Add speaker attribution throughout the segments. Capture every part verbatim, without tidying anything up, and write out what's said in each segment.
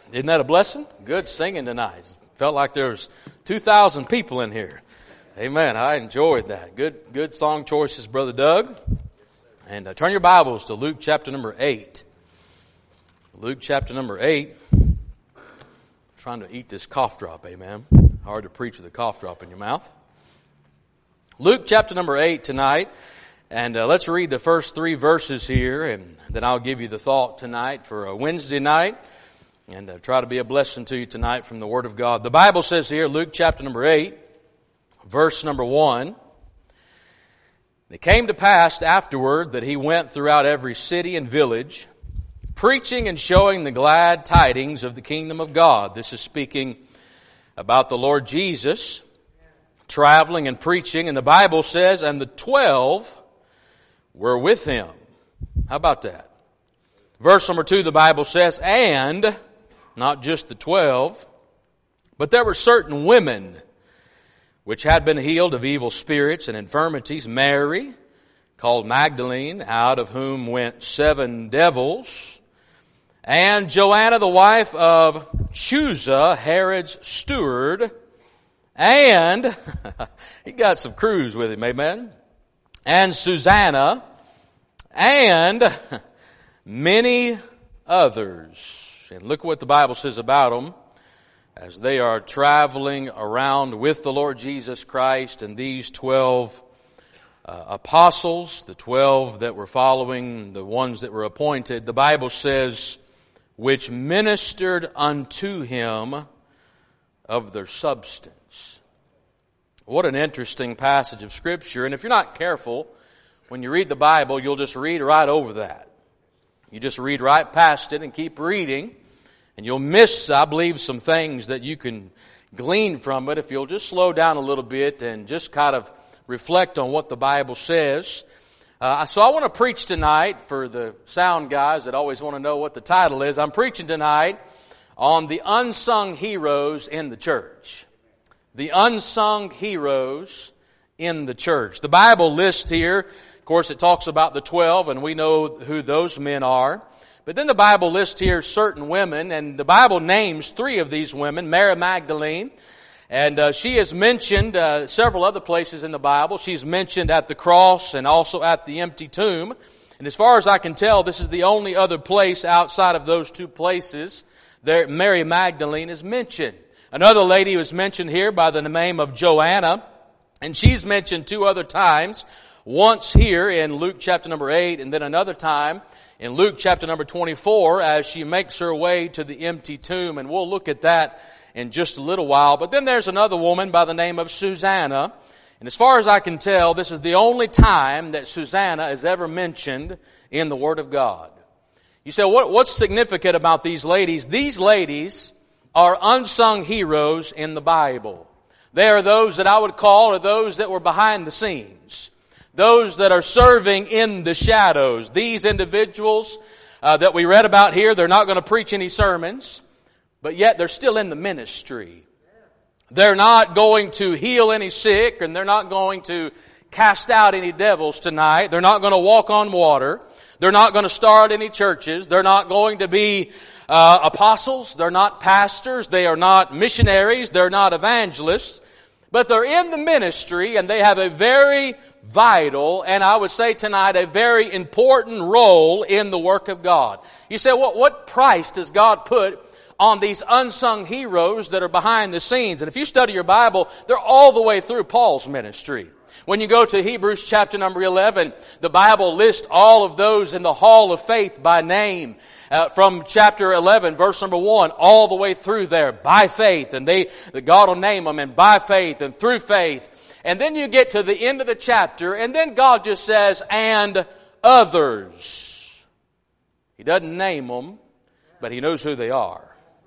Speaker 1: Isn't that a blessing? Good singing tonight. Felt like there was two thousand people in here. Amen. I enjoyed that. Good good song choices, Brother Doug. And uh, turn your Bibles to Luke chapter number eight. Luke chapter number eight. I'm trying to eat this cough drop, amen. Hard to preach with a cough drop in your mouth. Luke chapter number eight tonight. And uh, let's read the first three verses here, and then I'll give you the thought tonight for a Wednesday night. And uh, try to be a blessing to you tonight from the Word of God. The Bible says here, Luke chapter number eight, verse number one. It came to pass afterward that he went throughout every city and village, preaching and showing the glad tidings of the kingdom of God. This is speaking about the Lord Jesus, traveling and preaching. And the Bible says, and the twelve were with him. How about that? Verse number two, the Bible says, and not just the twelve, but there were certain women which had been healed of evil spirits and infirmities. Mary, called Magdalene, out of whom went seven devils, and Joanna, the wife of Chuza, Herod's steward, and he got some crews with him, amen, and Susanna, and many others. And look what the Bible says about them as they are traveling around with the Lord Jesus Christ and these twelve uh, apostles, the twelve that were following, the ones that were appointed. The Bible says, which ministered unto him of their substance. What an interesting passage of Scripture. And if you're not careful, when you read the Bible, you'll just read right over that. You just read right past it and keep reading. And you'll miss, I believe, some things that you can glean from it if you'll just slow down a little bit and just kind of reflect on what the Bible says. Uh, so I want to preach tonight for the sound guys that always want to know what the title is. I'm preaching tonight on the unsung heroes in the church. The unsung heroes in the church. The Bible lists here, of course, it talks about the twelve, and we know who those men are. But then the Bible lists here certain women, and the Bible names three of these women. Mary Magdalene, and uh, she is mentioned uh, several other places in the Bible. She's mentioned at the cross and also at the empty tomb. And as far as I can tell, this is the only other place outside of those two places there Mary Magdalene is mentioned. Another lady was mentioned here by the name of Joanna, and she's mentioned two other times. Once here in Luke chapter number eight, and then another time in Luke chapter number twenty-four as she makes her way to the empty tomb. And we'll look at that in just a little while. But then there's another woman by the name of Susanna. And as far as I can tell, this is the only time that Susanna is ever mentioned in the Word of God. You say, what, what's significant about these ladies? These ladies are unsung heroes in the Bible. They are those that I would call are those that were behind the scenes. Those that are serving in the shadows. These individuals uh, that we read about here, they're not going to preach any sermons, but yet they're still in the ministry. They're not going to heal any sick, and they're not going to cast out any devils tonight. They're not going to walk on water. They're not going to start any churches. They're not going to be uh, apostles. They're not pastors. They are not missionaries. They're not evangelists. But they're in the ministry, and they have a very vital, and I would say tonight, a very important role in the work of God. You say, what, what price does God put on these unsung heroes that are behind the scenes? And if you study your Bible, they're all the way through Paul's ministry. When you go to Hebrews chapter number eleven, the Bible lists all of those in the hall of faith by name. Uh, from chapter eleven, verse number one, all the way through there, by faith. And they, God will name them, and by faith and through faith. And then you get to the end of the chapter, and then God just says, and others. He doesn't name them, but He knows who they are.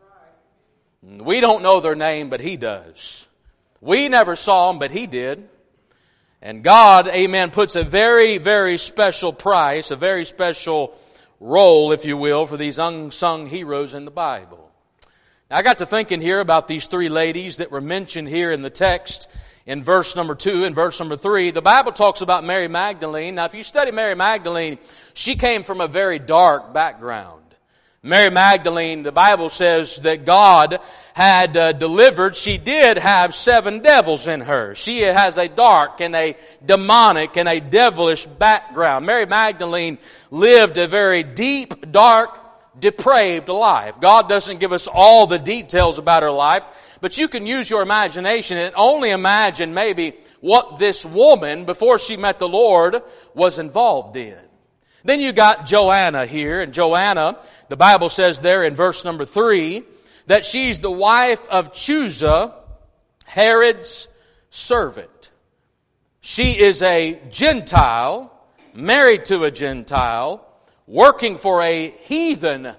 Speaker 1: We don't know their name, but He does. We never saw them, but He did. And God, amen, puts a very, very special price, a very special role, if you will, for these unsung heroes in the Bible. Now, I got to thinking here about these three ladies that were mentioned here in the text in verse number two and verse number three. The Bible talks about Mary Magdalene. Now, if you study Mary Magdalene, she came from a very dark background. Mary Magdalene, the Bible says that God had uh, delivered. She did have seven devils in her. She has a dark and a demonic and a devilish background. Mary Magdalene lived a very deep, dark, depraved life. God doesn't give us all the details about her life, but you can use your imagination and only imagine maybe what this woman, before she met the Lord, was involved in. Then you got Joanna here, and Joanna, the Bible says there in verse number three, that she's the wife of Chusa, Herod's servant. She is a Gentile, married to a Gentile, working for a heathen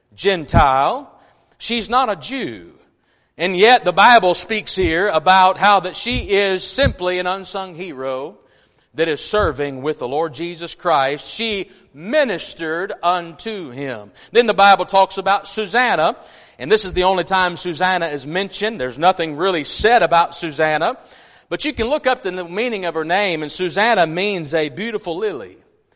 Speaker 1: Gentile. She's not a Jew. And yet the Bible speaks here about how that she is simply an unsung hero that is serving with the Lord Jesus Christ. She ministered unto Him. Then the Bible talks about Susanna, and this is the only time Susanna is mentioned. There's nothing really said about Susanna, but you can look up the meaning of her name, and Susanna means a beautiful lily.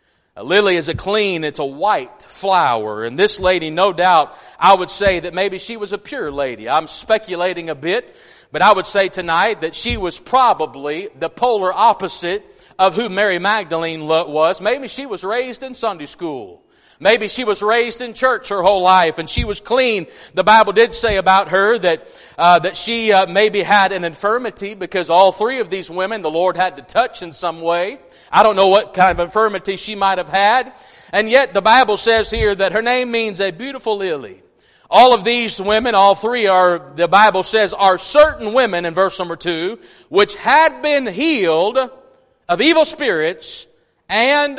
Speaker 1: A lily is a clean, it's a white flower. And this lady, no doubt, I would say that maybe she was a pure lady. I'm speculating a bit, but I would say tonight that she was probably the polar opposite of who Mary Magdalene was. Maybe she was raised in Sunday school. Maybe she was raised in church her whole life and she was clean. The Bible did say about her that uh, that she uh, maybe had an infirmity, because all three of these women the Lord had to touch in some way. I don't know what kind of infirmity she might have had. And yet the Bible says here that her name means a beautiful lily. All of these women, all three are, the Bible says, are certain women in verse number two, which had been healed of evil spirits and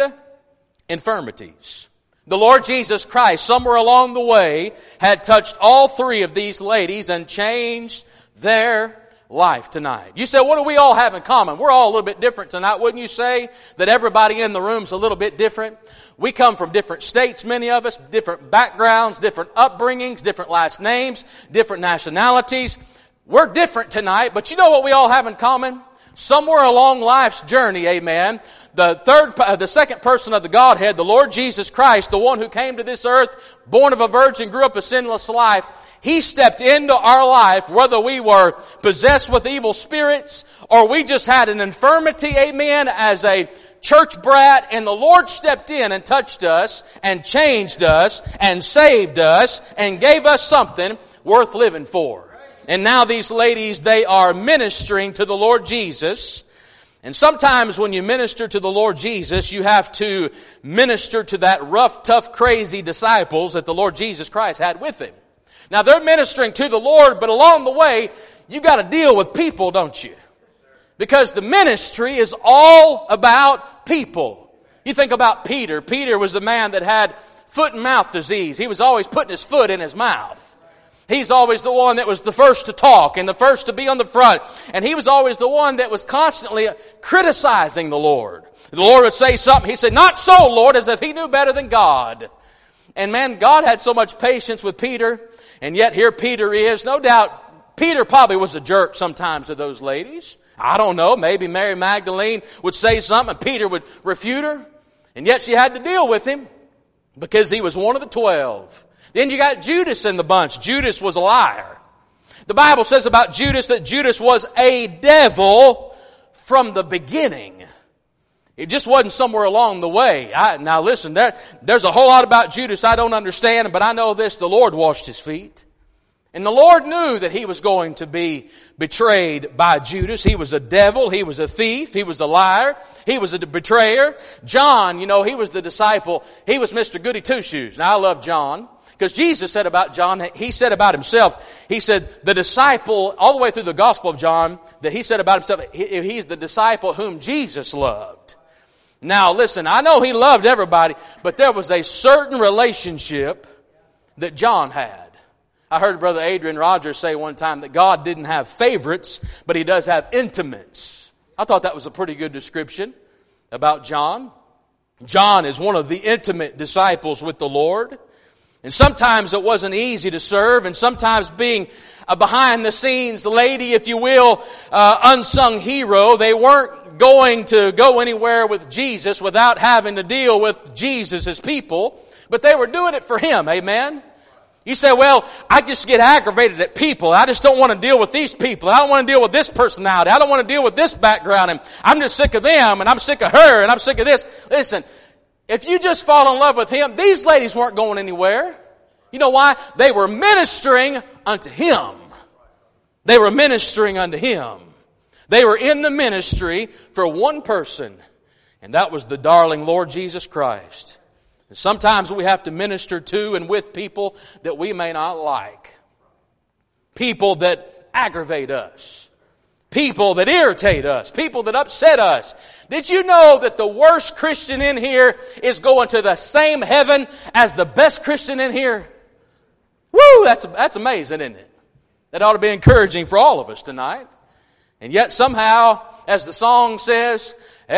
Speaker 1: infirmities. The Lord Jesus Christ, somewhere along the way, had touched all three of these ladies and changed their life tonight. You say, what do we all have in common? We're all a little bit different tonight. Wouldn't you say that everybody in the room's a little bit different? We come from different states, many of us, different backgrounds, different upbringings, different last names, different nationalities. We're different tonight, but you know what we all have in common? Somewhere along life's journey, amen, the third, uh, the second person of the Godhead, the Lord Jesus Christ, the one who came to this earth, born of a virgin, grew up a sinless life, He stepped into our life, whether we were possessed with evil spirits or we just had an infirmity, amen, as a church brat, and the Lord stepped in and touched us and changed us and saved us and gave us something worth living for. And now these ladies, they are ministering to the Lord Jesus. And sometimes when you minister to the Lord Jesus, you have to minister to that rough, tough, crazy disciples that the Lord Jesus Christ had with Him. Now they're ministering to the Lord, but along the way, you got to deal with people, don't you? Because the ministry is all about people. You think about Peter. Peter was the man that had foot and mouth disease. He was always putting his foot in his mouth. He's always the one that was the first to talk and the first to be on the front. And he was always the one that was constantly criticizing the Lord. The Lord would say something. He said, "Not so, Lord," as if he knew better than God. And man, God had so much patience with Peter. And yet here Peter is. No doubt, Peter probably was a jerk sometimes to those ladies. I don't know. Maybe Mary Magdalene would say something and Peter would refute her. And yet she had to deal with him because he was one of the twelve. Then you got Judas in the bunch. Judas was a liar. The Bible says about Judas that Judas was a devil from the beginning. It just wasn't somewhere along the way. I, now listen, there, there's a whole lot about Judas I don't understand, but I know this, the Lord washed his feet. And the Lord knew that he was going to be betrayed by Judas. He was a devil. He was a thief. He was a liar. He was a betrayer. John, you know, he was the disciple. He was Mister Goody Two-Shoes. Now I love John. Because Jesus said about John, he said about himself, he said, the disciple, all the way through the Gospel of John, that he said about himself, he, he's the disciple whom Jesus loved. Now listen, I know he loved everybody, but there was a certain relationship that John had. I heard Brother Adrian Rogers say one time that God didn't have favorites, but He does have intimates. I thought that was a pretty good description about John. John is one of the intimate disciples with the Lord. And sometimes it wasn't easy to serve, and sometimes being a behind-the-scenes lady, if you will, uh, unsung hero, they weren't going to go anywhere with Jesus without having to deal with Jesus' people, but they were doing it for Him, amen? You say, well, I just get aggravated at people. I just don't want to deal with these people. I don't want to deal with this personality. I don't want to deal with this background. And I'm just sick of them, and I'm sick of her, and I'm sick of this. Listen, if you just fall in love with him, these ladies weren't going anywhere. You know why? They were ministering unto him. They were ministering unto him. They were in the ministry for one person, and that was the darling Lord Jesus Christ. And sometimes we have to minister to and with people that we may not like. People that aggravate us. People that irritate us. People that upset us. Did you know that the worst Christian in here is going to the same heaven as the best Christian in here? Woo! That's, that's amazing, isn't it? That ought to be encouraging for all of us tonight. And yet somehow, as the song says,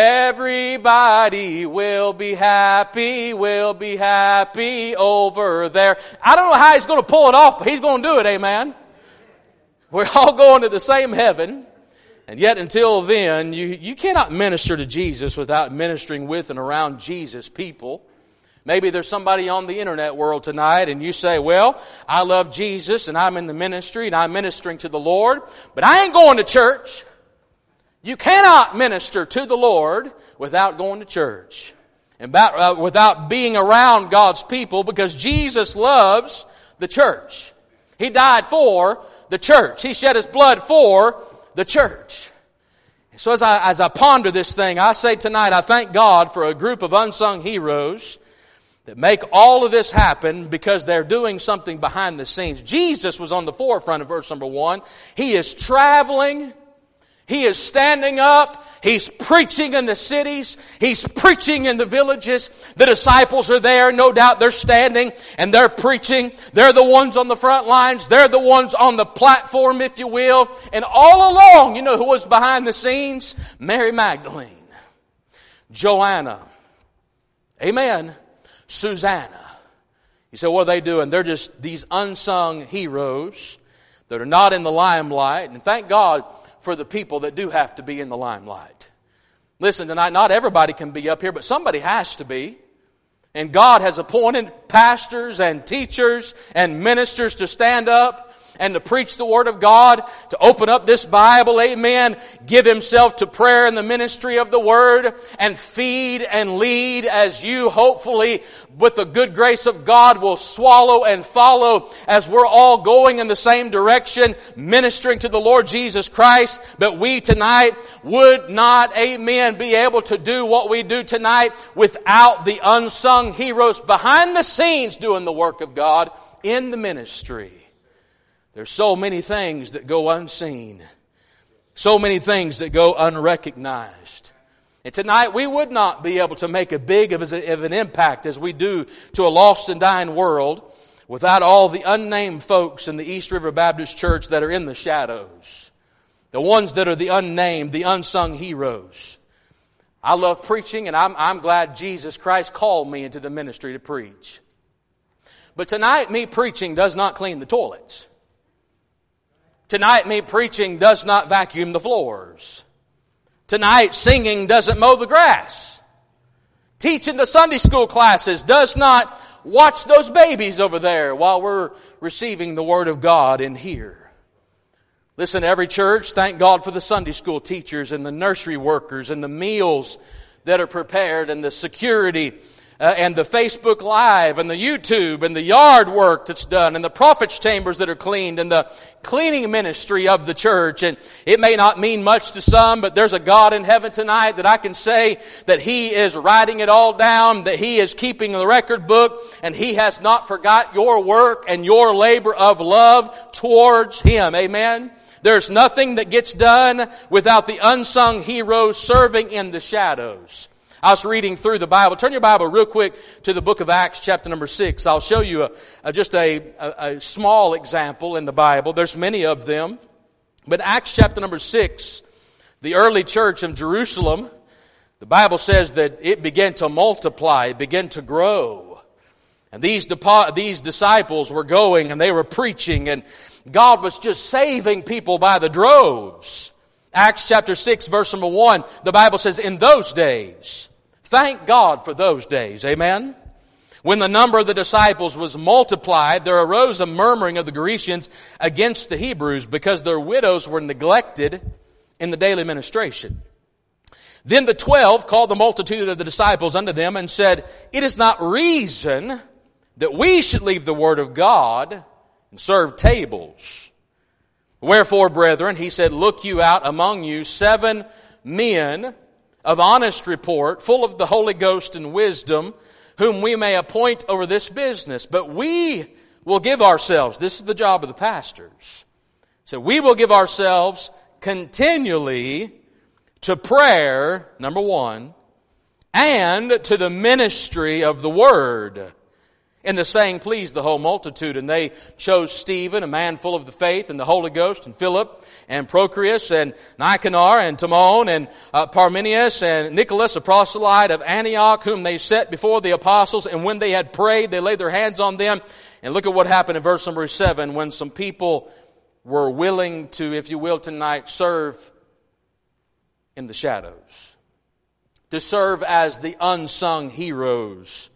Speaker 1: everybody will be happy, will be happy over there. I don't know how he's going to pull it off, but he's going to do it, amen. We're all going to the same heaven. And yet until then, you, you cannot minister to Jesus without ministering with and around Jesus people. Maybe there's somebody on the internet world tonight and you say, well, I love Jesus and I'm in the ministry and I'm ministering to the Lord, but I ain't going to church. You cannot minister to the Lord without going to church and about, uh, without being around God's people, because Jesus loves the church. He died for the church. He shed His blood for the church. So as I, as I ponder this thing, I say tonight, I thank God for a group of unsung heroes that make all of this happen because they're doing something behind the scenes. Jesus was on the forefront of verse number one. He is traveling. He is standing up. He's preaching in the cities. He's preaching in the villages. The disciples are there. No doubt they're standing and they're preaching. They're the ones on the front lines. They're the ones on the platform, if you will. And all along, you know who was behind the scenes? Mary Magdalene, Joanna, amen, Susanna. You say, what are they doing? They're just these unsung heroes that are not in the limelight. And thank God for the people that do have to be in the limelight. Listen, tonight, not everybody can be up here, but somebody has to be. And God has appointed pastors and teachers and ministers to stand up and to preach the Word of God, to open up this Bible, amen, give himself to prayer and the ministry of the Word, and feed and lead as you, hopefully, with the good grace of God, will swallow and follow as we're all going in the same direction, ministering to the Lord Jesus Christ. But we tonight would not, amen, be able to do what we do tonight without the unsung heroes behind the scenes doing the work of God in the ministry. There's so many things that go unseen. So many things that go unrecognized. And tonight we would not be able to make a big of an impact as we do to a lost and dying world without all the unnamed folks in the East River Baptist Church that are in the shadows. The ones that are the unnamed, the unsung heroes. I love preaching, and I'm, I'm glad Jesus Christ called me into the ministry to preach. But tonight, me preaching does not clean the toilets. Tonight, me preaching does not vacuum the floors. Tonight, singing doesn't mow the grass. Teaching the Sunday school classes does not watch those babies over there while we're receiving the Word of God in here. Listen, every church, thank God for the Sunday school teachers and the nursery workers and the meals that are prepared and the security Uh, and the Facebook Live and the YouTube and the yard work that's done and the prophet's chambers that are cleaned and the cleaning ministry of the church. And it may not mean much to some, but there's a God in heaven tonight that I can say that He is writing it all down, that He is keeping the record book, and He has not forgot your work and your labor of love towards Him. Amen. There's nothing that gets done without the unsung heroes serving in the shadows. I was reading through the Bible. Turn your Bible real quick to the book of Acts, chapter number six. I'll show you a, a, just a, a, a small example in the Bible. There's many of them. But Acts chapter number six, the early church of Jerusalem, the Bible says that it began to multiply, it began to grow. And these, these disciples were going and they were preaching, and God was just saving people by the droves. Acts chapter six, verse number one, the Bible says, in those days, thank God for those days, amen? When the number of the disciples was multiplied, there arose a murmuring of the Grecians against the Hebrews because their widows were neglected in the daily ministration. Then the twelve called the multitude of the disciples unto them and said, It is not reason that we should leave the word of God and serve tables. Wherefore, brethren, he said, Look you out among you seven men of honest report, full of the Holy Ghost and wisdom, whom we may appoint over this business. But we will give ourselves, this is the job of the pastors, so we will give ourselves continually to prayer, number one, and to the ministry of the word. And the saying pleased the whole multitude, and they chose Stephen, a man full of the faith and the Holy Ghost, and Philip, and Prochorus, and Nicanor, and Timon, and uh, Parmenius, and Nicholas, a proselyte of Antioch, whom they set before the apostles. And when they had prayed, they laid their hands on them. And look at what happened in verse number seven, when some people were willing to, if you will, tonight, serve in the shadows, to serve as the unsung heroes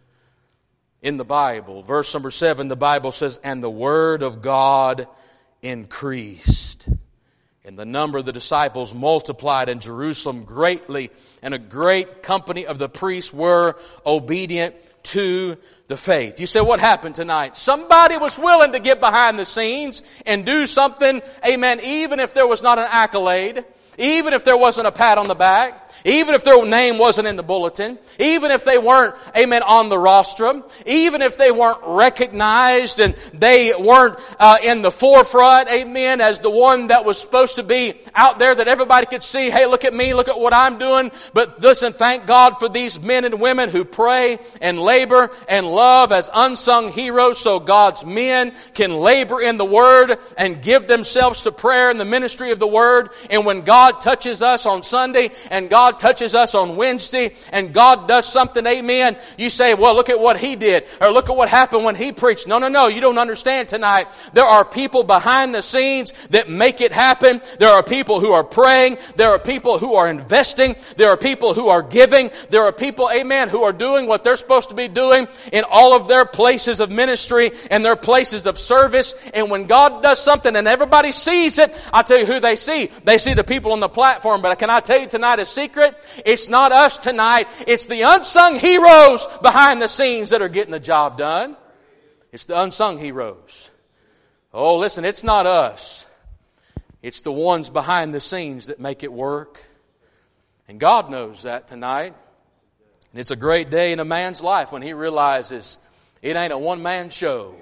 Speaker 1: in the Bible. Verse number seven, the Bible says, And the word of God increased, and the number of the disciples multiplied in Jerusalem greatly, and a great company of the priests were obedient to the faith. You say, what happened tonight? Somebody was willing to get behind the scenes and do something, amen, even if there was not an accolade, even if there wasn't a pat on the back, even if their name wasn't in the bulletin, even if they weren't, amen, on the rostrum, even if they weren't recognized and they weren't uh, in the forefront, amen, as the one that was supposed to be out there that everybody could see, hey, look at me, look at what I'm doing. But listen, thank God for these men and women who pray and labor and love as unsung heroes, so God's men can labor in the Word and give themselves to prayer and the ministry of the Word. And when God touches us on Sunday and God touches us on Wednesday and God does something, amen, you say, well, look at what he did, or look at what happened when he preached. No, no, no, you don't understand tonight. There are people behind the scenes that make it happen. There are people who are praying. There are people who are investing. There are people who are giving. There are people, amen, who are doing what they're supposed to be doing in all of their places of ministry and their places of service. And when God does something and everybody sees it, I'll tell you who they see. They see the people on the platform. But can I tell you tonight a secret? It's not us tonight. It's the unsung heroes behind the scenes that are getting the job done. It's the unsung heroes. Oh, listen, it's not us. It's the ones behind the scenes that make it work. And God knows that tonight. And it's a great day in a man's life when he realizes it ain't a one-man show.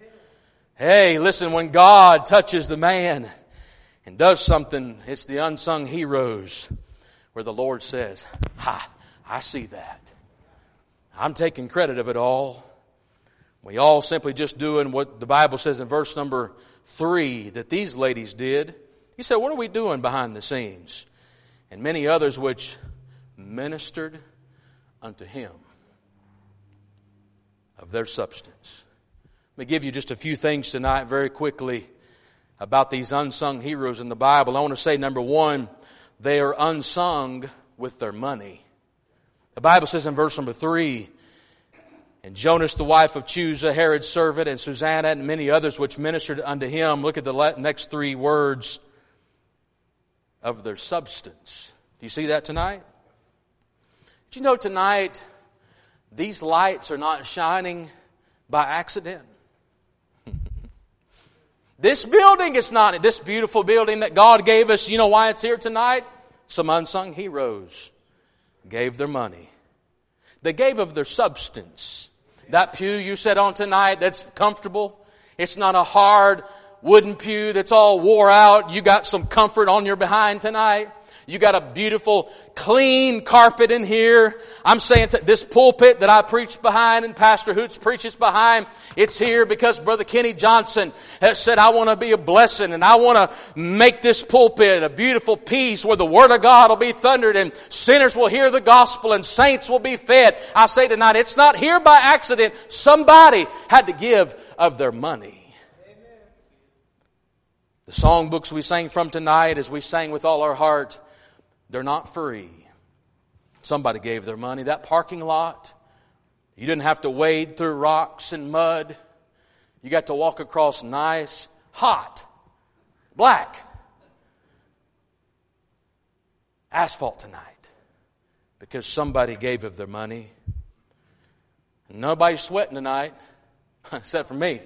Speaker 1: Hey, listen, when God touches the man and does something, it's the unsung heroes where the Lord says, ha, I see that. I'm taking credit of it all. We all simply just doing what the Bible says in verse number three that these ladies did. He said, what are we doing behind the scenes? And many others which ministered unto him of their substance. Let me give you just a few things tonight very quickly about these unsung heroes in the Bible. I want to say, number one, they are unsung with their money. The Bible says in verse number three, And Jonas, the wife of Chusa, Herod's servant, and Susanna, and many others which ministered unto him. Look at the next three words, of their substance. Do you see that tonight? Did you know tonight these lights are not shining by accident? This building is not, this beautiful building that God gave us, you know why it's here tonight? Some unsung heroes gave their money. They gave of their substance. That pew you sat on tonight that's comfortable, it's not a hard wooden pew that's all wore out. You got some comfort on your behind tonight. You got a beautiful, clean carpet in here. I'm saying to this pulpit that I preach behind and Pastor Hoots preaches behind, it's here because Brother Kenny Johnson has said, I want to be a blessing and I want to make this pulpit a beautiful piece where the Word of God will be thundered and sinners will hear the gospel and saints will be fed. I say tonight, it's not here by accident. Somebody had to give of their money. The songbooks we sang from tonight, as we sang with all our heart, they're not free. Somebody gave their money. That parking lot, You didn't have to wade through rocks and mud. You got to walk across nice, hot, black asphalt tonight because somebody gave of their money. Nobody's sweating tonight, except for me.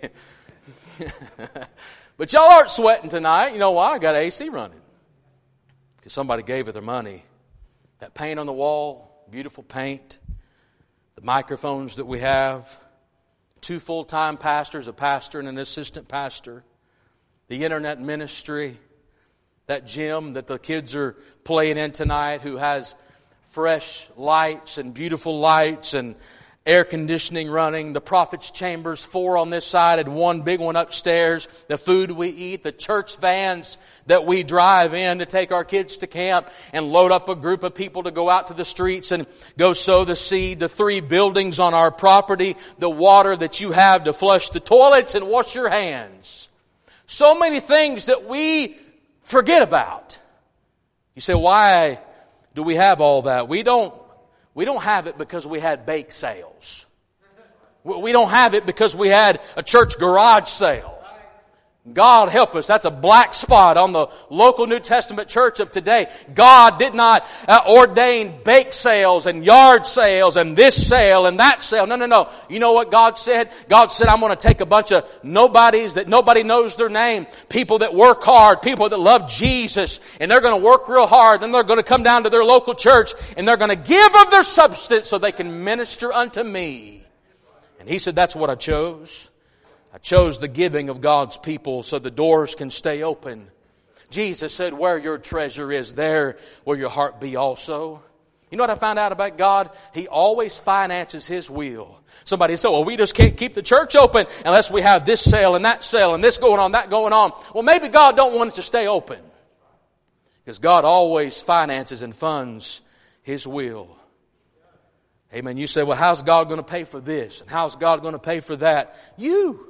Speaker 1: But y'all aren't sweating tonight. You know why? I got A C running. Because somebody gave of their money. That paint on the wall, beautiful paint. The microphones that we have. Two full-time pastors, a pastor and an assistant pastor. The internet ministry. That gym that the kids are playing in tonight who has fresh lights and beautiful lights and air conditioning running, the prophet's chambers, four on this side and one big one upstairs, the food we eat, the church vans that we drive in to take our kids to camp and load up a group of people to go out to the streets and go sow the seed, the three buildings on our property, the water that you have to flush the toilets and wash your hands. So many things that we forget about. You say, why do we have all that? We don't We don't have it because we had bake sales. We don't have it because we had a church garage sale. God help us. That's a black spot on the local New Testament church of today. God did not uh, ordain bake sales and yard sales and this sale and that sale. No, no, no. You know what God said? God said, I'm going to take a bunch of nobodies that nobody knows their name. People that work hard. People that love Jesus. And they're going to work real hard. Then they're going to come down to their local church and they're going to give of their substance so they can minister unto me. And He said, that's what I chose. I chose the giving of God's people so the doors can stay open. Jesus said, where your treasure is, there will your heart be also. You know what I found out about God? He always finances His will. Somebody said, well, we just can't keep the church open unless we have this sale and that sale and this going on, that going on. Well, maybe God don't want it to stay open. Because God always finances and funds His will. Amen. You say, well, how's God going to pay for this? And how's God going to pay for that? You.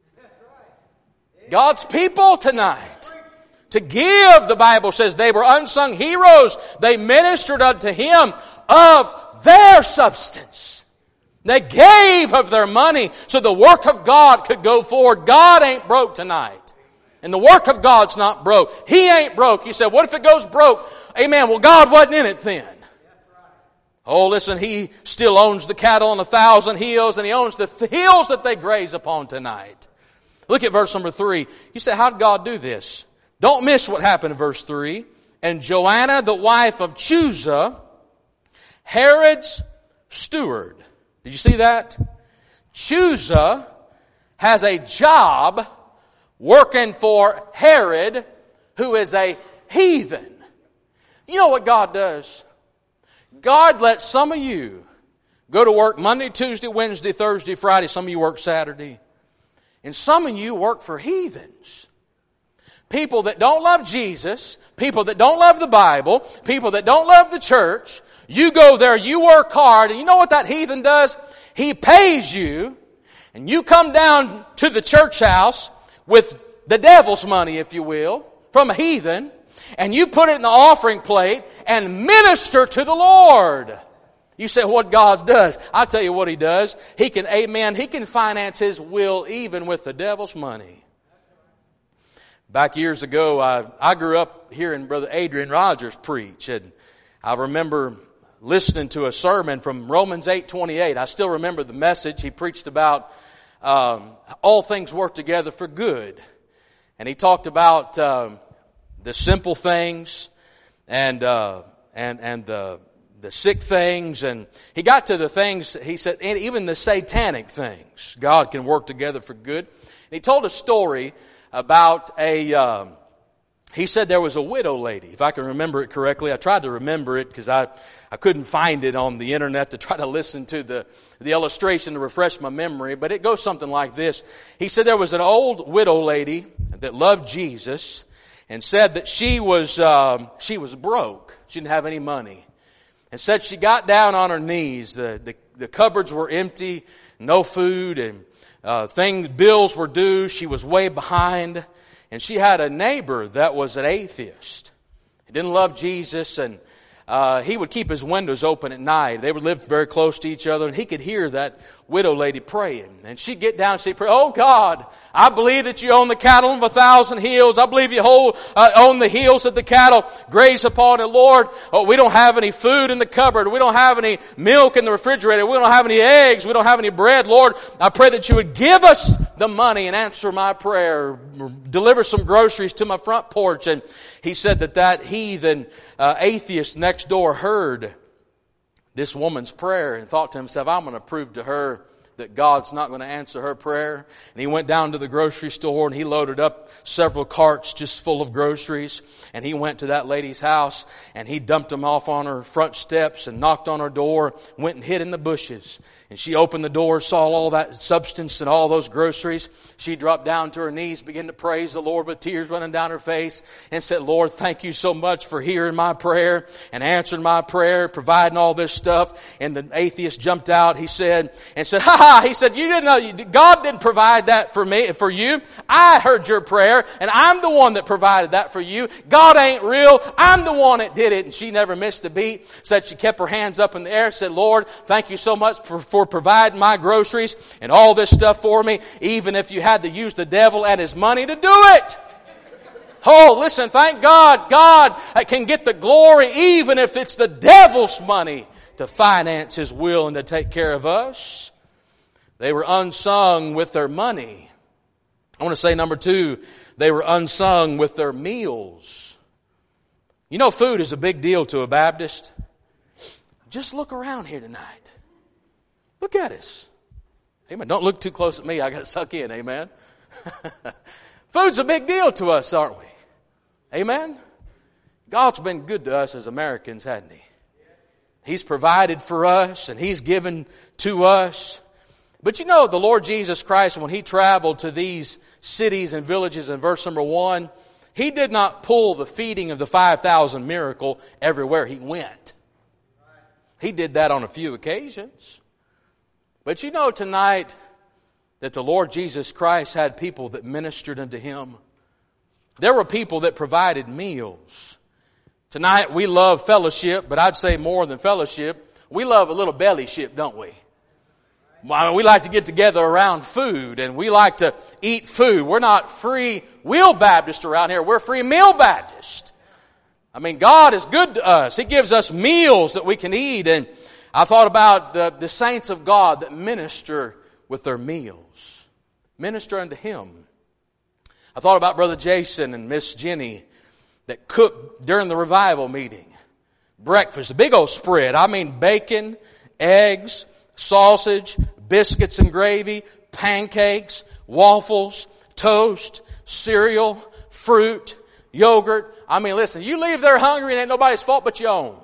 Speaker 1: God's people tonight. To give, the Bible says, they were unsung heroes. They ministered unto Him of their substance. They gave of their money so the work of God could go forward. God ain't broke tonight. And the work of God's not broke. He ain't broke. You said, what if it goes broke? Amen. Well, God wasn't in it then. Oh, listen, He still owns the cattle on a thousand hills, and He owns the hills that they graze upon tonight. Look at verse number three. You say, how did God do this? Don't miss what happened in verse three. And Joanna, the wife of Chusa, Herod's steward. Did you see that? Chusa has a job working for Herod, who is a heathen. You know what God does? God lets some of you go to work Monday, Tuesday, Wednesday, Thursday, Friday. Some of you work Saturday. And some of you work for heathens. People that don't love Jesus, people that don't love the Bible, people that don't love the church. You go there, you work hard, and you know what that heathen does? He pays you, and you come down to the church house with the devil's money, if you will, from a heathen, and you put it in the offering plate and minister to the Lord. You say what God does. I'll tell you what He does. He can, amen, He can finance His will even with the devil's money. Back years ago, I, I grew up hearing Brother Adrian Rogers preach. And I remember listening to a sermon from Romans eight twenty-eight. I still remember the message. He preached about um, all things work together for good. And he talked about um, the simple things and uh, and and the the sick things, and he got to the things, he said, and even the satanic things, God can work together for good. And he told a story about a, um, he said there was a widow lady, if I can remember it correctly. I tried to remember it because I, I couldn't find it on the internet to try to listen to the, the illustration to refresh my memory, but it goes something like this. He said there was an old widow lady that loved Jesus and said that she was, um, she was broke. She didn't have any money. And said she got down on her knees. The, the, the cupboards were empty, no food, and uh, things, bills were due. She was way behind. And she had a neighbor that was an atheist. He didn't love Jesus, and uh, he would keep his windows open at night. They would live very close to each other, and he could hear that widow lady praying. And she'd get down and she'd pray, "Oh God, I believe that you own the cattle of a thousand hills. I believe you hold, uh, own the hills that the cattle graze upon. And Lord, oh, we don't have any food in the cupboard. We don't have any milk in the refrigerator. We don't have any eggs. We don't have any bread. Lord, I pray that you would give us the money and answer my prayer. Deliver some groceries to my front porch." And he said that that heathen uh, atheist next door heard this woman's prayer and thought to himself, "I'm going to prove to her that God's not going to answer her prayer." And he went down to the grocery store and he loaded up several carts just full of groceries. And he went to that lady's house and he dumped them off on her front steps and knocked on her door, went and hid in the bushes. And she opened the door, saw all that substance and all those groceries. She dropped down to her knees, began to praise the Lord with tears running down her face, and said, "Lord, thank you so much for hearing my prayer and answering my prayer, providing all this stuff." And the atheist jumped out, he said, and said, "Ha ha!" He said, "You didn't know, God didn't provide that for me, for you. I heard your prayer, and I'm the one that provided that for you. God ain't real. I'm the one that did it." And she never missed a beat. Said she kept her hands up in the air, said, "Lord, thank you so much for, for providing my groceries and all this stuff for me, even if you had to use the devil and his money to do it." Oh, listen, thank God, God can get the glory even if it's the devil's money to finance His will and to take care of us. They were unsung with their money. I want to say number two, they were unsung with their meals. You know, food is a big deal to a Baptist. Just look around here tonight. Look at us. Amen. Don't look too close at me. I got to suck in. Amen. Food's a big deal to us, aren't we? Amen. God's been good to us as Americans, hasn't He? He's provided for us and He's given to us. But you know, the Lord Jesus Christ, when He traveled to these cities and villages in verse number one, He did not pull the feeding of the five thousand miracle everywhere He went. He did that on a few occasions. But you know tonight that the Lord Jesus Christ had people that ministered unto Him. There were people that provided meals. Tonight we love fellowship, but I'd say more than fellowship, we love a little bellyship, don't we? We like to get together around food, and we like to eat food. We're not free will Baptist around here. We're free meal Baptist. I mean, God is good to us. He gives us meals that we can eat. And I thought about the, the saints of God that minister with their meals. Minister unto Him. I thought about Brother Jason and Miss Jenny that cooked during the revival meeting. Breakfast, a big old spread. I mean bacon, eggs, sausage, biscuits and gravy, pancakes, waffles, toast, cereal, fruit, yogurt. I mean, listen, you leave there hungry and ain't nobody's fault but your own.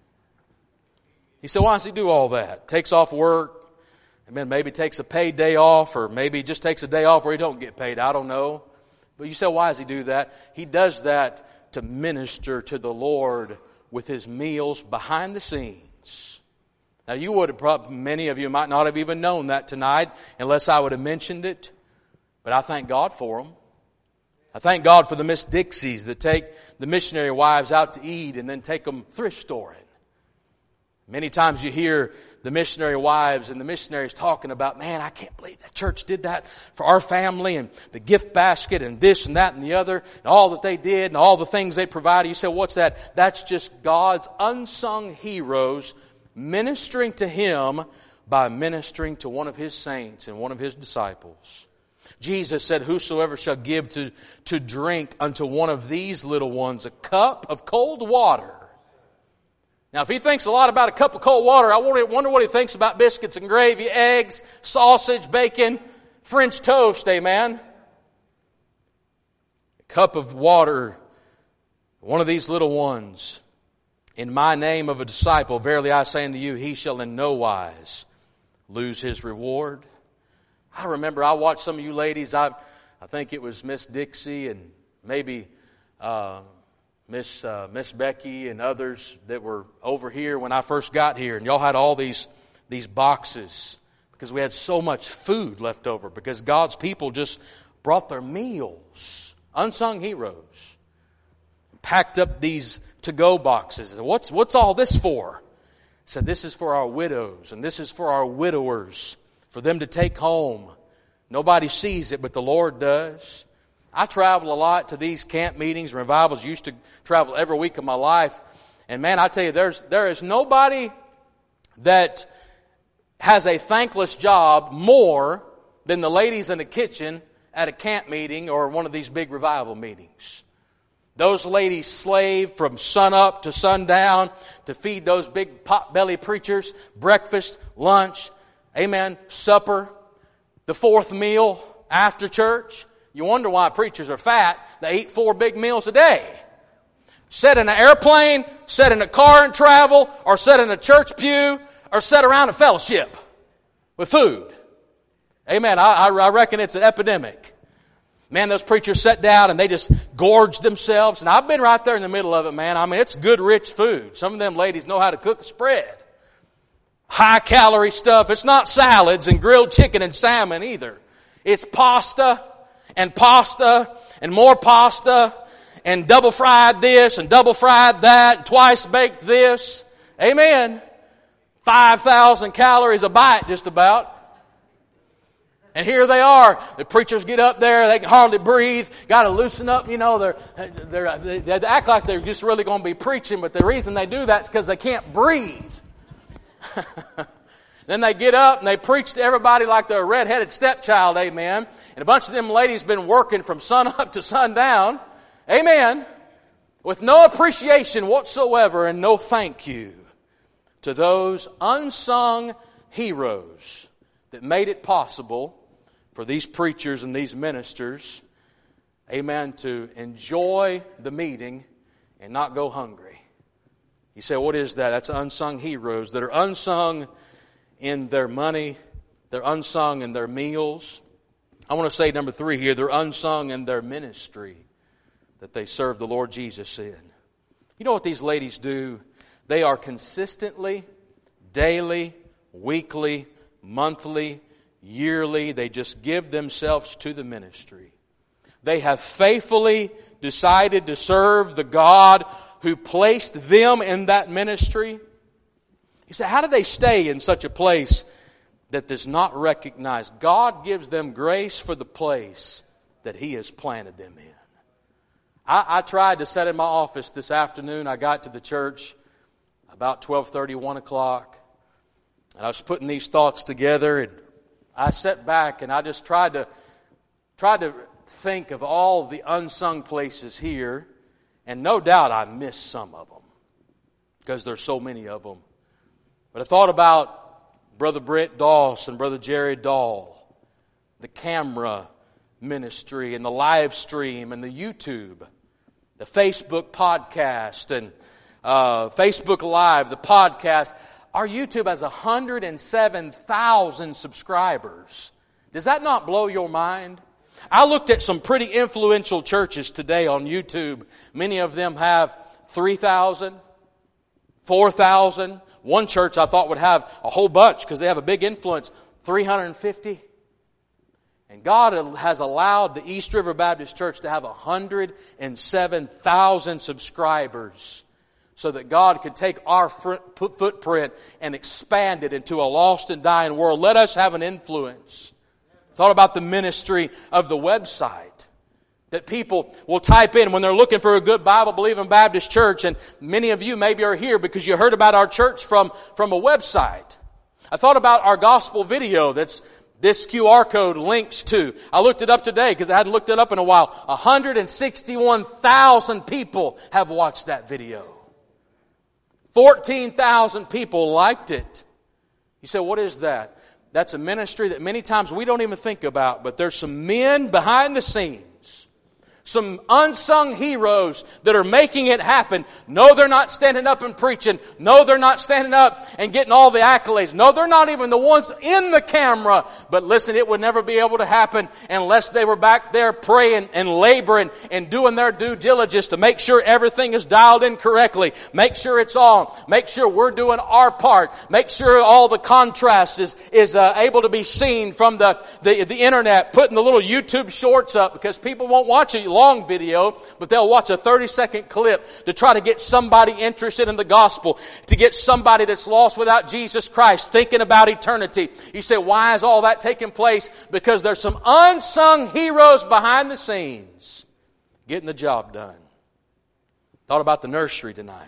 Speaker 1: He said, why does He do all that? Takes off work, and then maybe takes a paid day off, or maybe just takes a day off where He don't get paid. I don't know. But you say, why does He do that? He does that to minister to the Lord with His meals behind the scenes. Now, you would have probably, many of you might not have even known that tonight unless I would have mentioned it. But I thank God for them. I thank God for the Miss Dixies that take the missionary wives out to eat and then take them thrift storing. Many times you hear the missionary wives and the missionaries talking about, man, I can't believe that church did that for our family, and the gift basket and this and that and the other, and all that they did and all the things they provided. You say, what's that? That's just God's unsung heroes ministering to Him by ministering to one of His saints and one of His disciples. Jesus said, whosoever shall give to, to drink unto one of these little ones a cup of cold water. Now, if He thinks a lot about a cup of cold water, I wonder what He thinks about biscuits and gravy, eggs, sausage, bacon, French toast, amen? A cup of water, one of these little ones. In my name of a disciple, verily I say unto you, he shall in no wise lose his reward. I remember I watched some of you ladies, I I think it was Miss Dixie and maybe uh, Miss uh, Miss Becky and others that were over here when I first got here. And y'all had all these, these boxes because we had so much food left over because God's people just brought their meals. Unsung heroes. Packed up these to-go boxes. What's, what's all this for? He said, this is for our widows, and this is for our widowers, for them to take home. Nobody sees it, but the Lord does. I travel a lot to these camp meetings, revivals. Used to travel every week of my life. And man, I tell you, there's there is nobody that has a thankless job more than the ladies in the kitchen at a camp meeting or one of these big revival meetings. Those ladies slave from sun up to sundown to feed those big pot-belly preachers breakfast, lunch, amen, supper, the fourth meal after church. You wonder why preachers are fat. They eat four big meals a day. Sit in an airplane, sit in a car and travel, or sit in a church pew, or sit around a fellowship with food. Amen. I, I reckon it's an epidemic. Man, those preachers sit down and they just gorge themselves. And I've been right there in the middle of it, man. I mean, it's good, rich food. Some of them ladies know how to cook a spread. High calorie stuff. It's not salads and grilled chicken and salmon either. It's pasta and pasta and more pasta and double fried this and double fried that and twice baked this. Amen. five thousand calories a bite just about. And here they are. The preachers get up there. They can hardly breathe. Got to loosen up. You know, they're, they're, they, they act like they're just really going to be preaching. But the reason they do that is because they can't breathe. Then they get up and they preach to everybody like they're a red-headed stepchild. Amen. And a bunch of them ladies been working from sun up to sundown. Amen. With no appreciation whatsoever and no thank you to those unsung heroes that made it possible for these preachers and these ministers, amen, to enjoy the meeting and not go hungry. You say, what is that? That's unsung heroes that are unsung in their money. They're unsung in their meals. I want to say number three here, they're unsung in their ministry that they serve the Lord Jesus in. You know what these ladies do? They are consistently, daily, weekly, monthly, yearly, they just give themselves to the ministry. They have faithfully decided to serve the God who placed them in that ministry. You say, how do they stay in such a place that does not recognize? God gives them grace for the place that He has planted them in. I, I tried to sit in my office this afternoon. I got to the church about twelve thirty, one o'clock. And I was putting these thoughts together, and I sat back and I just tried to tried to think of all the unsung places here, and no doubt I missed some of them because there's so many of them. But I thought about Brother Britt Doss and Brother Jerry Dahl, the camera ministry and the live stream and the YouTube, the Facebook podcast and uh, Facebook Live, the podcast. Our YouTube has one hundred seven thousand subscribers. Does that not blow your mind? I looked at some pretty influential churches today on YouTube. Many of them have three thousand, four thousand. One church I thought would have a whole bunch because they have a big influence, three hundred fifty. And God has allowed the East River Baptist Church to have one hundred seven thousand subscribers, so that God could take our footprint and expand it into a lost and dying world. Let us have an influence. Thought about the ministry of the website. That people will type in when they're looking for a good Bible-believing Baptist church. And many of you maybe are here because you heard about our church from, from a website. I thought about our gospel video that's this Q R code links to. I looked it up today because I hadn't looked it up in a while. one hundred sixty-one thousand people have watched that video. fourteen thousand people liked it. You say, what is that? That's a ministry that many times we don't even think about, but there's some men behind the scenes, some unsung heroes that are making it happen. No, they're not standing up and preaching. No, they're not standing up and getting all the accolades. No, they're not even the ones in the camera. But listen, it would never be able to happen unless they were back there praying and laboring and doing their due diligence to make sure everything is dialed in correctly. Make sure it's on. Make sure we're doing our part. Make sure all the contrast is, is uh, able to be seen from the, the, the internet. Putting the little YouTube shorts up because people won't watch it long video, but they'll watch a thirty second clip to try to get somebody interested in the gospel, to get somebody that's lost without Jesus Christ, thinking about eternity. You say, why is all that taking place? Because there's some unsung heroes behind the scenes getting the job done. Thought about the nursery tonight.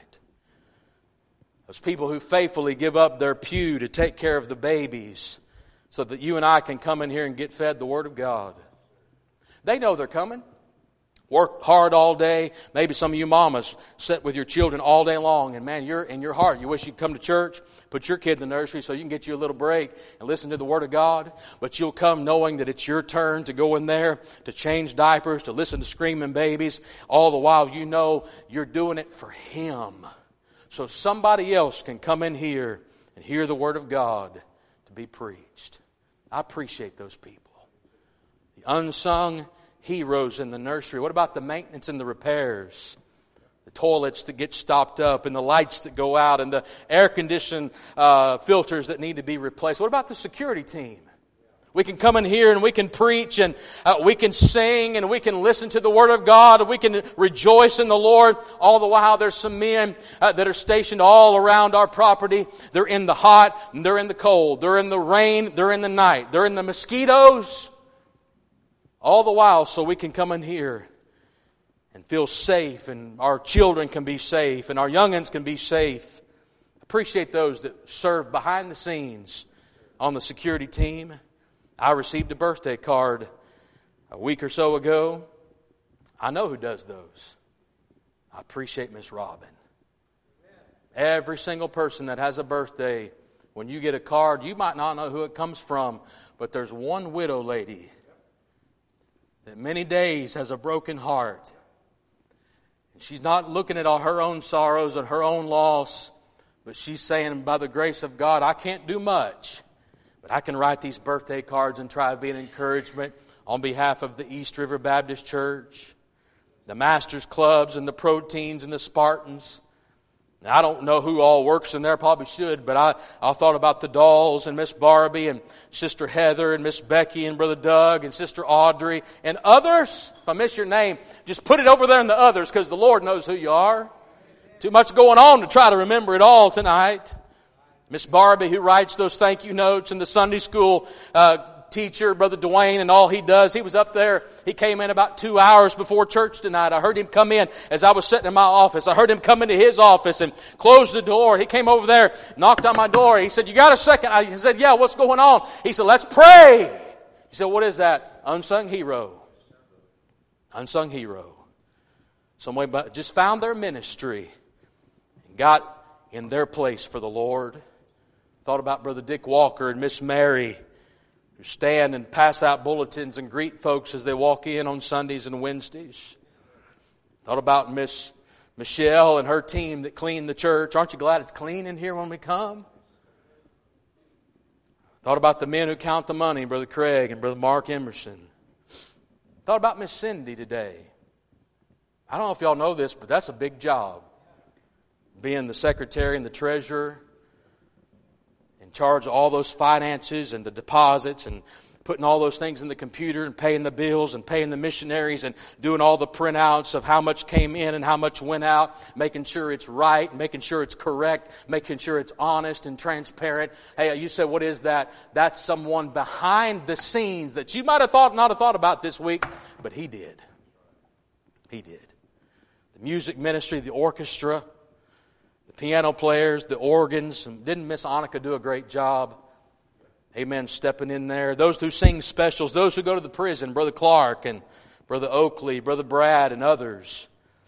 Speaker 1: Those people who faithfully give up their pew to take care of the babies so that you and I can come in here and get fed the Word of God. They know they're coming. Work hard all day. Maybe some of you mamas sit with your children all day long, and man, you're in your heart, you wish you'd come to church, put your kid in the nursery so you can get you a little break and listen to the Word of God. But you'll come knowing that it's your turn to go in there, to change diapers, to listen to screaming babies. All the while you know you're doing it for Him. So somebody else can come in here and hear the Word of God to be preached. I appreciate those people. The unsung heroes in the nursery. What about the maintenance and the repairs? The toilets that get stopped up and the lights that go out and the air conditioned uh, filters that need to be replaced. What about the security team? We can come in here and we can preach and uh, we can sing and we can listen to the Word of God and we can rejoice in the Lord. All the while there's some men uh, that are stationed all around our property. They're in the hot and they're in the cold. They're in the rain. They're in the night. They're in the mosquitoes. All the while so we can come in here and feel safe and our children can be safe and our young'uns can be safe. Appreciate those that serve behind the scenes on the security team. I received a birthday card a week or so ago. I know who does those. I appreciate Miss Robin. Every single person that has a birthday, when you get a card, you might not know who it comes from, but there's one widow lady that many days has a broken heart. And she's not looking at all her own sorrows and her own loss, but she's saying, by the grace of God, I can't do much. But I can write these birthday cards and try to be an encouragement on behalf of the East River Baptist Church, the Masters Clubs and the Proteins and the Spartans. Now, I don't know who all works in there, probably should, but I, I thought about the Dolls and Miss Barbie and Sister Heather and Miss Becky and Brother Doug and Sister Audrey and others. If I miss your name, just put it over there in the others because the Lord knows who you are. Too much going on to try to remember it all tonight. Miss Barbie, who writes those thank you notes, and the Sunday school uh, teacher, Brother Dwayne, and all he does. He was up there. He came in about two hours before church tonight. I heard him come in as I was sitting in my office. I heard him come into his office and close the door. He came over there, knocked on my door. He said, you got a second? I said, yeah, what's going on? He said, let's pray. He said, what is that? Unsung hero. Unsung hero. Somebody just found their ministry and got in their place for the Lord. Thought about Brother Dick Walker and Miss Mary, who stand and pass out bulletins and greet folks as they walk in on Sundays and Wednesdays. Thought about Miss Michelle and her team that clean the church. Aren't you glad it's clean in here when we come? Thought about the men who count the money, Brother Craig and Brother Mark Emerson. Thought about Miss Cindy today. I don't know if y'all know this, but that's a big job. Being the secretary and the treasurer, in charge of all those finances and the deposits and putting all those things in the computer and paying the bills and paying the missionaries and doing all the printouts of how much came in and how much went out, making sure it's right, making sure it's correct, making sure it's honest and transparent. Hey, you said, what is that? That's someone behind the scenes that you might have thought not have thought about this week, but he did. He did. The music ministry, the orchestra, the piano players, the organs. Didn't Miss Annika do a great job? Amen, stepping in there. Those who sing specials, those who go to the prison, Brother Clark and Brother Oakley, Brother Brad and others.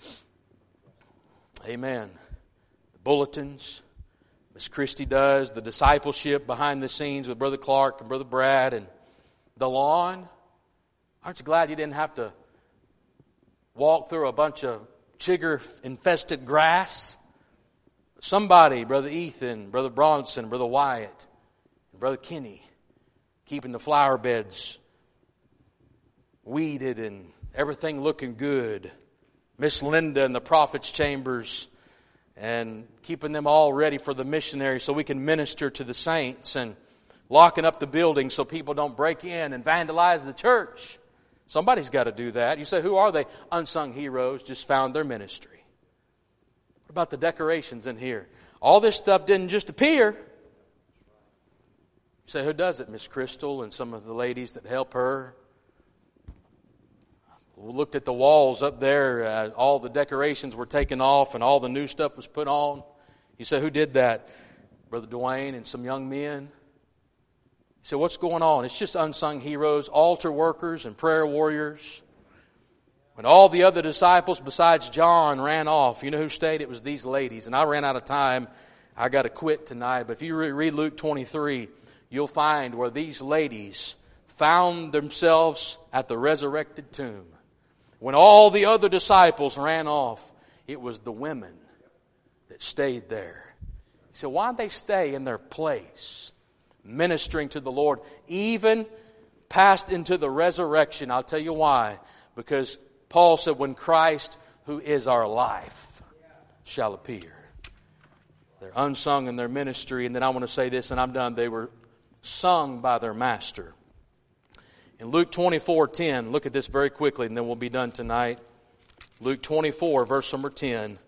Speaker 1: Amen. The bulletins, Miss Christie does, the discipleship behind the scenes with Brother Clark and Brother Brad, and the lawn. Aren't you glad you didn't have to walk through a bunch of chigger-infested grass? Somebody, Brother Ethan, Brother Bronson, Brother Wyatt, and Brother Kenny, keeping the flower beds weeded and everything looking good. Miss Linda in the prophet's chambers and keeping them all ready for the missionaries so we can minister to the saints, and locking up the building so people don't break in and vandalize the church. Somebody's got to do that. You say, who are they? Unsung heroes, just found their ministry. What about the decorations in here? All this stuff didn't just appear. You say, who does it? Miss Crystal and some of the ladies that help her. We looked at the walls up there. Uh, all the decorations were taken off and all the new stuff was put on. You say, who did that? Brother Dwayne and some young men. You say, what's going on? It's just unsung heroes, altar workers and prayer warriors. When all the other disciples besides John ran off, you know who stayed? It was these ladies. And I ran out of time. I got to quit tonight. But if you read Luke twenty-three, you'll find where these ladies found themselves at the resurrected tomb. When all the other disciples ran off, it was the women that stayed there. So why did they stay in their place, ministering to the Lord, even passed into the resurrection? I'll tell you why. Because Paul said, when Christ, who is our life, shall appear. They're unsung in their ministry. And then I want to say this, and I'm done. They were sung by their master. In Luke twenty-four ten, look at this very quickly and then we'll be done tonight. Luke twenty-four, verse number ten.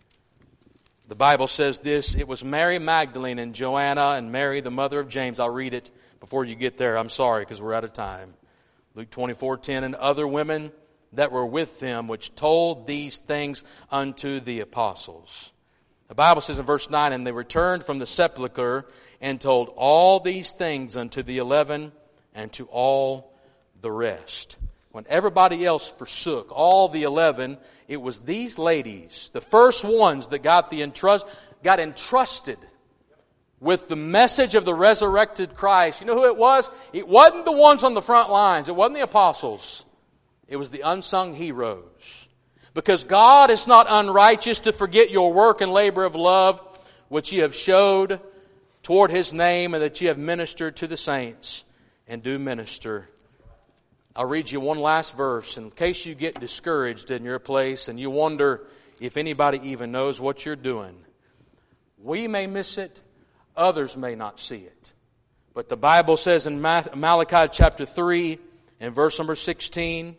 Speaker 1: The Bible says this, it was Mary Magdalene and Joanna and Mary, the mother of James. I'll read it before you get there. I'm sorry because we're out of time. Luke twenty-four ten, and other women that were with them, which told these things unto the apostles. The Bible says in verse nine, and they returned from the sepulchre and told all these things unto the eleven and to all the rest. When everybody else forsook, all the eleven, it was these ladies, the first ones that got the entrust, got entrusted with the message of the resurrected Christ. You know who it was? It wasn't the ones on the front lines. It wasn't the apostles. It was the unsung heroes. Because God is not unrighteous to forget your work and labor of love, which ye have showed toward His name, and that ye have ministered to the saints, and do minister. I'll read you one last verse in case you get discouraged in your place and you wonder if anybody even knows what you're doing. We may miss it, others may not see it. But the Bible says in Malachi chapter three and verse number sixteen,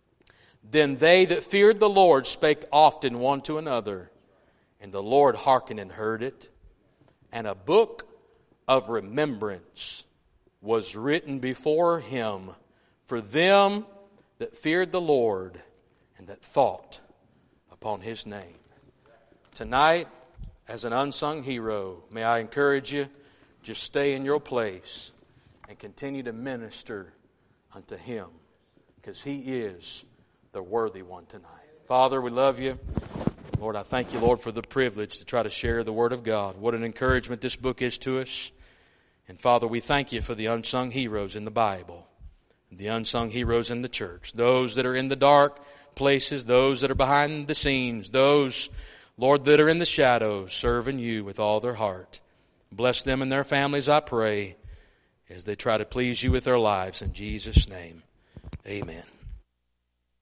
Speaker 1: then they that feared the Lord spake often one to another, and the Lord hearkened and heard it. And a book of remembrance was written before Him for them that feared the Lord and that thought upon His name. Tonight, as an unsung hero, may I encourage you, just stay in your place and continue to minister unto Him, because He is the worthy one tonight. Father, we love You. Lord, I thank You, Lord, for the privilege to try to share the Word of God. What an encouragement this book is to us. And Father, we thank You for the unsung heroes in the Bible, the unsung heroes in the church, those that are in the dark places, those that are behind the scenes, those, Lord, that are in the shadows, serving You with all their heart. Bless them and their families, I pray, as they try to please You with their lives. In Jesus' name, amen.